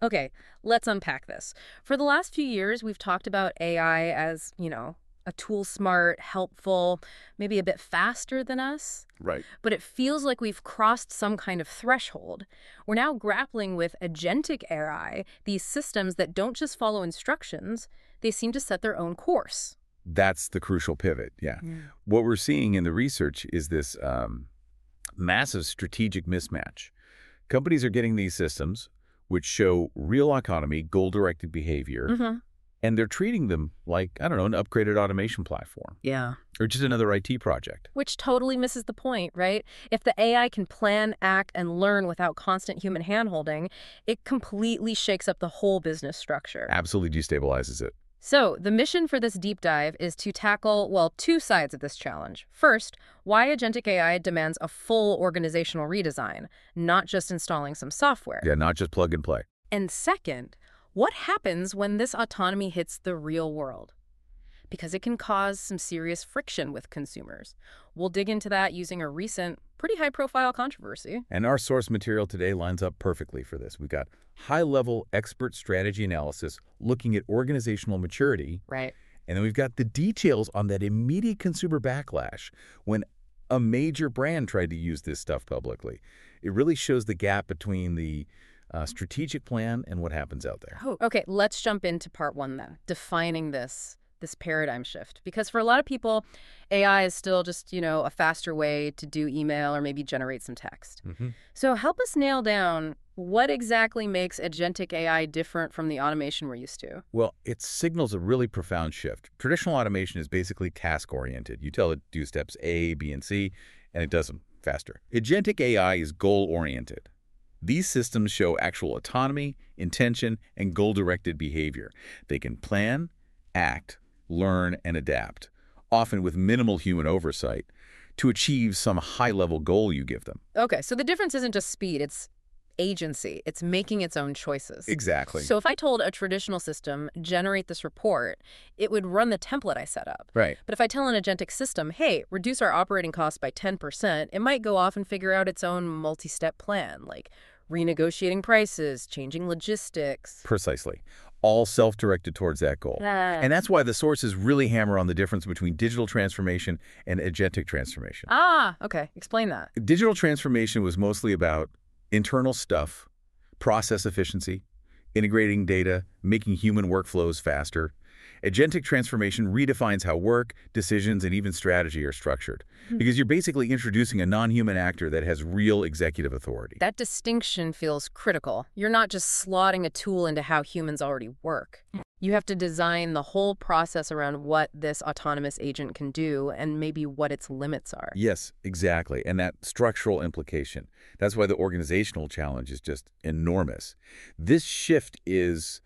Okay, let's unpack this. For the last few years, we've talked about AI as, a tool smart, helpful, maybe a bit faster than us. Right. But it feels like we've crossed some kind of threshold. We're now grappling with agentic AI, these systems that don't just follow instructions, they seem to set their own course. That's the crucial pivot, yeah. Mm. What we're seeing in the research is this massive strategic mismatch. Companies are getting these systems, which show real autonomy, goal-directed behavior, Mm-hmm. and they're treating them like, I don't know, an upgraded automation platform Yeah. or just another IT project. Which totally misses the point, right? If the AI can plan, act, and learn without constant human handholding, it completely shakes up the whole business structure. Absolutely destabilizes it. So, the mission for this deep dive is to tackle, well, two sides of this challenge. First, why agentic AI demands a full organizational redesign, not just installing some software. Yeah, not just plug and play. And second, what happens when this autonomy hits the real world? Because it can cause some serious friction with consumers. We'll dig into that using a recent, pretty high-profile controversy. And our source material today lines up perfectly for this. We've got high-level expert strategy analysis looking at organizational maturity, Right. and then we've got the details on that immediate consumer backlash when a major brand tried to use this stuff publicly. It really shows the gap between the strategic plan and what happens out there. Oh, okay, let's jump into part one then, defining this paradigm shift. Because for a lot of people, AI is still just, a faster way to do email or maybe generate some text. So help us nail down what exactly makes agentic AI different from the automation we're used to. Well, it signals a really profound shift. Traditional automation is basically task-oriented. You tell it to do steps A, B, and C, and it does them faster. Agentic AI is goal-oriented. These systems show actual autonomy, intention, and goal-directed behavior. They can plan, act, learn, and adapt, often with minimal human oversight, to achieve some high-level goal you give them. Okay, so the difference isn't just speed, it's agency. It's making its own choices. Exactly. So if I told a traditional system, generate this report, it would run the template I set up. Right. But if I tell an agentic system, hey, reduce our operating costs by 10%, it might go off and figure out its own multi-step plan, like renegotiating prices, changing logistics. Precisely. All self-directed towards that goal. And that's why the sources really hammer on the difference between digital transformation and agentic transformation. Okay. Explain that. Digital transformation was mostly about internal stuff, process efficiency, integrating data, making human workflows faster. Agentic transformation redefines how work, decisions, and even strategy are structured, because you're basically introducing a non-human actor that has real executive authority. That distinction feels critical. You're not just slotting a tool into how humans already work. You have to design the whole process around what this autonomous agent can do and maybe what its limits are. Yes, exactly. And that structural implication. That's why the organizational challenge is just enormous. This shift is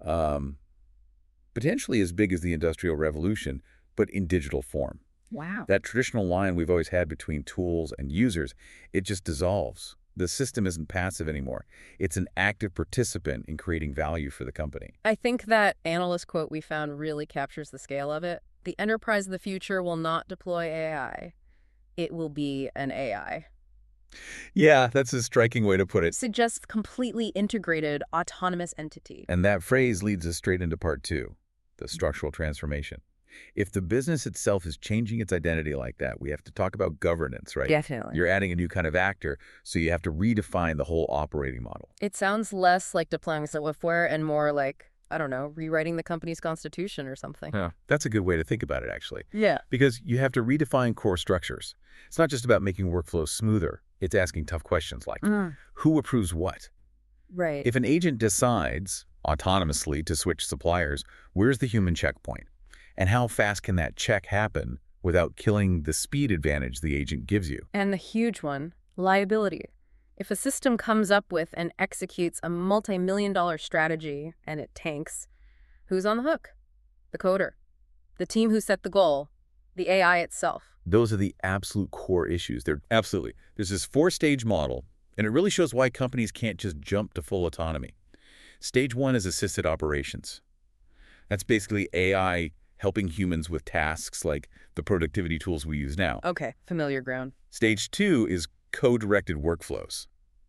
potentially as big as the Industrial Revolution, but in digital form. Wow. That traditional line we've always had between tools and users, it just dissolves. The system isn't passive anymore. It's an active participant in creating value for the company. I think that analyst quote we found really captures the scale of it. The enterprise of the future will not deploy AI. It will be an AI. Yeah, that's a striking way to put it. Suggests completely integrated autonomous entity. And that phrase leads us straight into part two, the structural transformation. If the business itself is changing its identity like that, we have to talk about governance, right? Definitely. You're adding a new kind of actor, so you have to redefine the whole operating model. It sounds less like deploying software and more like, I don't know, rewriting the company's constitution or something. Yeah, that's a good way to think about it, actually. Yeah. Because you have to redefine core structures. It's not just about making workflows smoother. It's asking tough questions like, who approves what? Right. If an agent decides autonomously to switch suppliers, where's the human checkpoint? And how fast can that check happen without killing the speed advantage the agent gives you? And the huge one, liability. If a system comes up with and executes a multi-million-dollar strategy and it tanks, who's on the hook? The coder, the team who set the goal, the AI itself. Those are the absolute core issues. There's this 4-stage model, and it really shows why companies can't just jump to full autonomy. Stage 1 is assisted operations. That's basically AI helping humans with tasks like the productivity tools we use now. Okay, familiar ground. Stage 2 is co-directed workflows.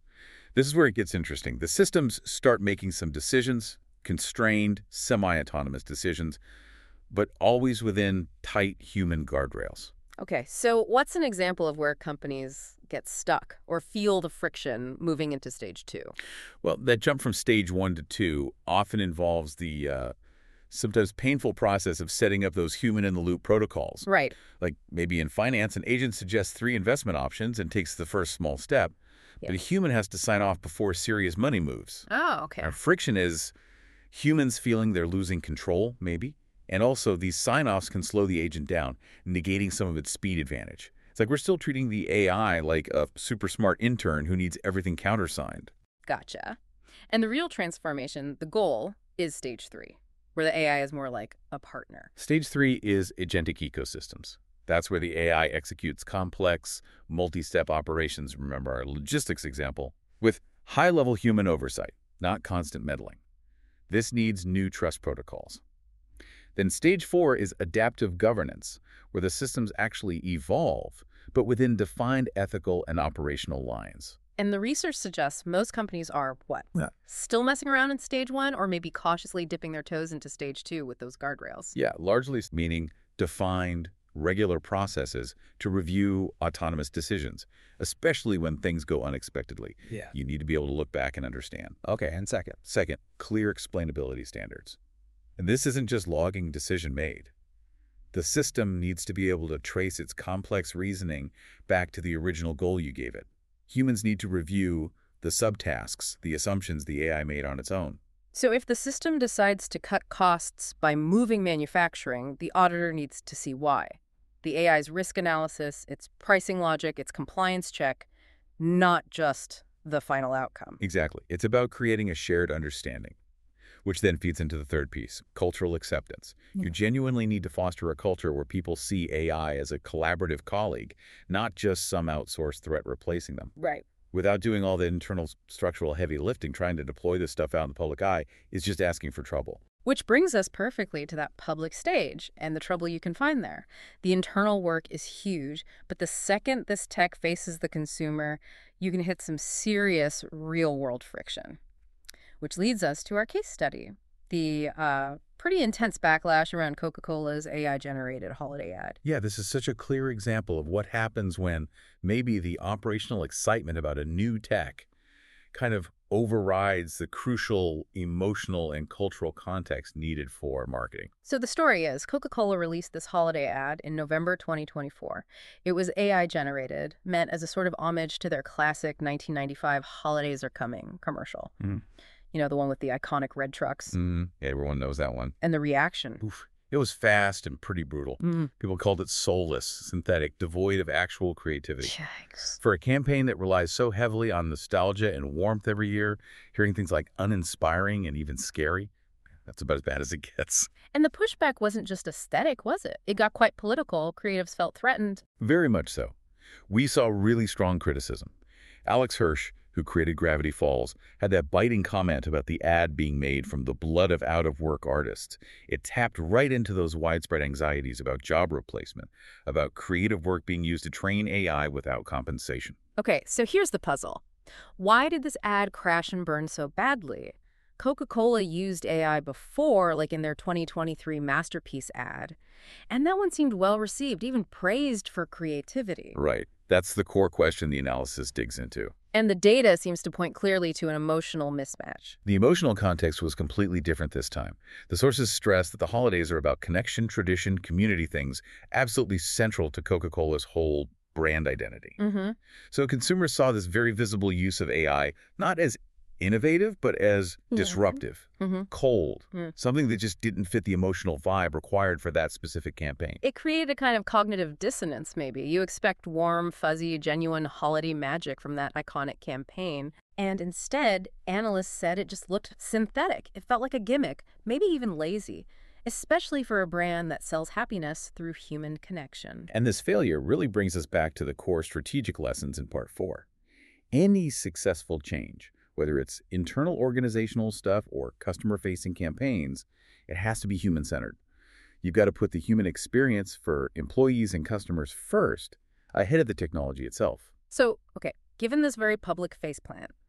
This is where it gets interesting. The systems start making some decisions, constrained, semi-autonomous decisions, but always within tight human guardrails. Okay, so what's an example of where companies get stuck or feel the friction moving into stage 2? Well, that jump from stage 1 to 2 often involves the sometimes painful process of setting up those human-in-the-loop protocols. Right. Like maybe in finance, an agent suggests 3 investment options and takes the first small step, but a human has to sign off before serious money moves. Oh, okay. Our friction is humans feeling they're losing control, maybe, and also these sign-offs can slow the agent down, negating some of its speed advantage. It's like we're still treating the AI like a super smart intern who needs everything countersigned. Gotcha. And the real transformation, the goal, is stage 3, where the AI is more like a partner. Stage 3 is agentic ecosystems. That's where the AI executes complex, multi-step operations, remember our logistics example, with high-level human oversight, not constant meddling. This needs new trust protocols. Then stage 4 is adaptive governance, where the systems actually evolve, but within defined ethical and operational lines. And the research suggests most companies are, what? Yeah. Still messing around in stage 1 or maybe cautiously dipping their toes into stage 2 with those guardrails? Yeah, largely meaning defined, regular processes to review autonomous decisions, especially when things go unexpectedly. Yeah. You need to be able to look back and understand. Okay, and second. Second, clear explainability standards. And this isn't just logging decision made. The system needs to be able to trace its complex reasoning back to the original goal you gave it. Humans need to review the subtasks, the assumptions the AI made on its own. So if the system decides to cut costs by moving manufacturing, the auditor needs to see why. The AI's risk analysis, its pricing logic, its compliance check, not just the final outcome. Exactly. It's about creating a shared understanding, which then feeds into the third piece, cultural acceptance. You genuinely need to foster a culture where people see AI as a collaborative colleague, not just some outsourced threat replacing them. Right. Without doing all the internal structural heavy lifting, trying to deploy this stuff out in the public eye is just asking for trouble. Which brings us perfectly to that public stage and the trouble you can find there. The internal work is huge, but the second this tech faces the consumer, you can hit some serious real-world friction. Which leads us to our case study, the pretty intense backlash around Coca-Cola's AI-generated holiday ad. Yeah, this is such a clear example of what happens when maybe the operational excitement about a new tech kind of overrides the crucial emotional and cultural context needed for marketing. So the story is, Coca-Cola released this holiday ad in November 2024. It was AI-generated, meant as a sort of homage to their classic 1995 Holidays Are Coming commercial. You know, the one with the iconic red trucks. Yeah, everyone knows that one. And the reaction. Oof. It was fast and pretty brutal. People called it soulless, synthetic, devoid of actual creativity. Yikes. For a campaign that relies so heavily on nostalgia and warmth every year, hearing things like uninspiring and even scary, that's about as bad as it gets. And the pushback wasn't just aesthetic, was it? It got quite political. Creatives felt threatened. Very much so. We saw really strong criticism. Alex Hirsch, who created Gravity Falls, had that biting comment about the ad being made from the blood of out-of-work artists. It tapped right into those widespread anxieties about job replacement, about creative work being used to train AI without compensation. Okay, so here's the puzzle. Why did this ad crash and burn so badly? Coca-Cola used AI before, like in their 2023 Masterpiece ad, and that one seemed well received, even praised for creativity. Right. That's the core question the analysis digs into. And the data seems to point clearly to an emotional mismatch. The emotional context was completely different this time. The sources stress that the holidays are about connection, tradition, community things, absolutely central to Coca-Cola's whole brand identity. So consumers saw this very visible use of AI not as innovative, but as disruptive, cold, something that just didn't fit the emotional vibe required for that specific campaign. It created a kind of cognitive dissonance, maybe. You expect warm, fuzzy, genuine holiday magic from that iconic campaign. And instead, analysts said it just looked synthetic. It felt like a gimmick, maybe even lazy, especially for a brand that sells happiness through human connection. And this failure really brings us back to the core strategic lessons in Part 4. Any successful change, whether it's internal organizational stuff or customer-facing campaigns, it has to be human-centered. You've got to put the human experience for employees and customers first, ahead of the technology itself. So, okay, given this very public faceplant,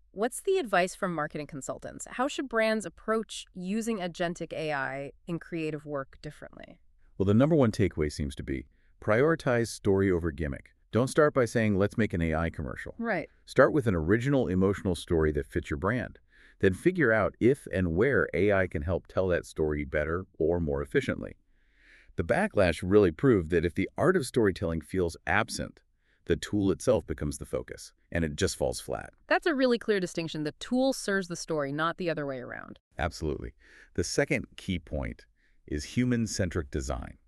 What's the advice from marketing consultants? How should brands approach using agentic AI in creative work differently? Well, the number one takeaway seems to be prioritize story over gimmick. Don't start by saying, let's make an AI commercial. Right. Start with an original emotional story that fits your brand. Then figure out if and where AI can help tell that story better or more efficiently. The backlash really proved that if the art of storytelling feels absent, the tool itself becomes the focus, and it just falls flat. That's a really clear distinction. The tool serves the story, not the other way around. Absolutely. The second key point is human-centric design.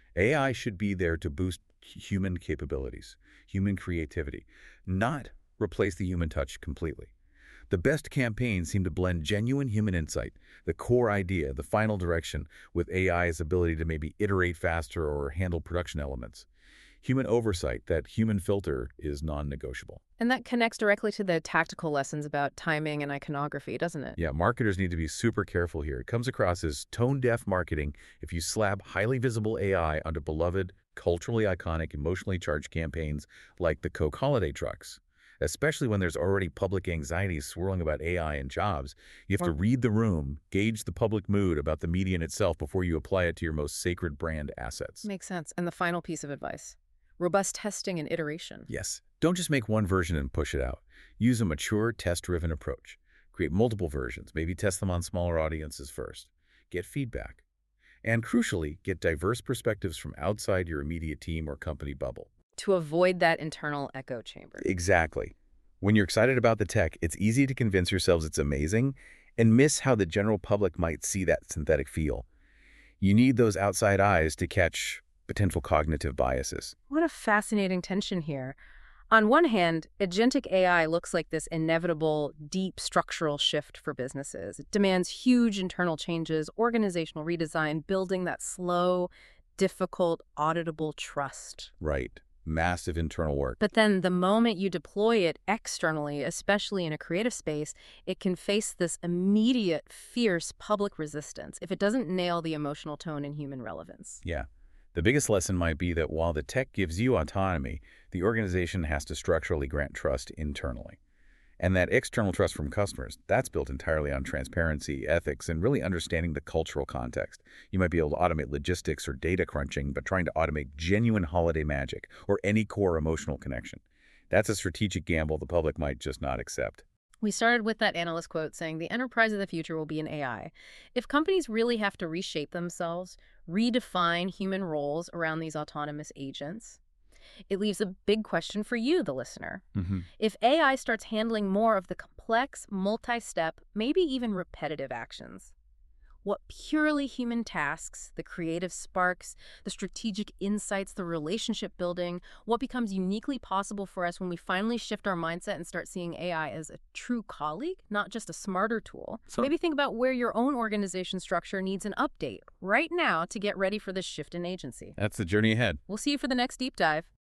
AI should be there to boost human capabilities, human creativity, not replace the human touch completely. The best campaigns seem to blend genuine human insight, the core idea, the final direction, with AI's ability to maybe iterate faster or handle production elements. Human oversight, that human filter, is non-negotiable. And that connects directly to the tactical lessons about timing and iconography, doesn't it? Yeah, marketers need to be super careful here. It comes across as tone-deaf marketing if you slap highly visible AI onto beloved, culturally iconic, emotionally charged campaigns like the Coke holiday trucks. Especially when there's already public anxiety swirling about AI and jobs, you have to read the room, gauge the public mood about the medium itself before you apply it to your most sacred brand assets. Makes sense. And the final piece of advice, robust testing and iteration. Yes. Don't just make one version and push it out. Use a mature, test-driven approach. Create multiple versions, maybe test them on smaller audiences first. Get feedback. And crucially, get diverse perspectives from outside your immediate team or company bubble. To avoid that internal echo chamber. Exactly. When you're excited about the tech, it's easy to convince yourselves it's amazing and miss how the general public might see that synthetic feel. You need those outside eyes to catch potential cognitive biases. What a fascinating tension here. On one hand, agentic AI looks like this inevitable, deep structural shift for businesses. It demands huge internal changes, organizational redesign, building that slow, difficult, auditable trust. Right. Massive internal work. But then the moment you deploy it externally, especially in a creative space, it can face this immediate, fierce public resistance if it doesn't nail the emotional tone and human relevance. Yeah. The biggest lesson might be that while the tech gives you autonomy, the organization has to structurally grant trust internally. And that external trust from customers, that's built entirely on transparency, ethics, and really understanding the cultural context. You might be able to automate logistics or data crunching, but trying to automate genuine holiday magic or any core emotional connection. That's a strategic gamble the public might just not accept. We started with that analyst quote saying the enterprise of the future will be an AI. If companies really have to reshape themselves, redefine human roles around these autonomous agents, it leaves a big question for you, the listener. If AI starts handling more of the complex, multi-step, maybe even repetitive actions, what purely human tasks, the creative sparks, the strategic insights, the relationship building, what becomes uniquely possible for us when we finally shift our mindset and start seeing AI as a true colleague, not just a smarter tool? So maybe think about where your own organization structure needs an update right now to get ready for this shift in agency. That's the journey ahead. We'll see you for the next deep dive.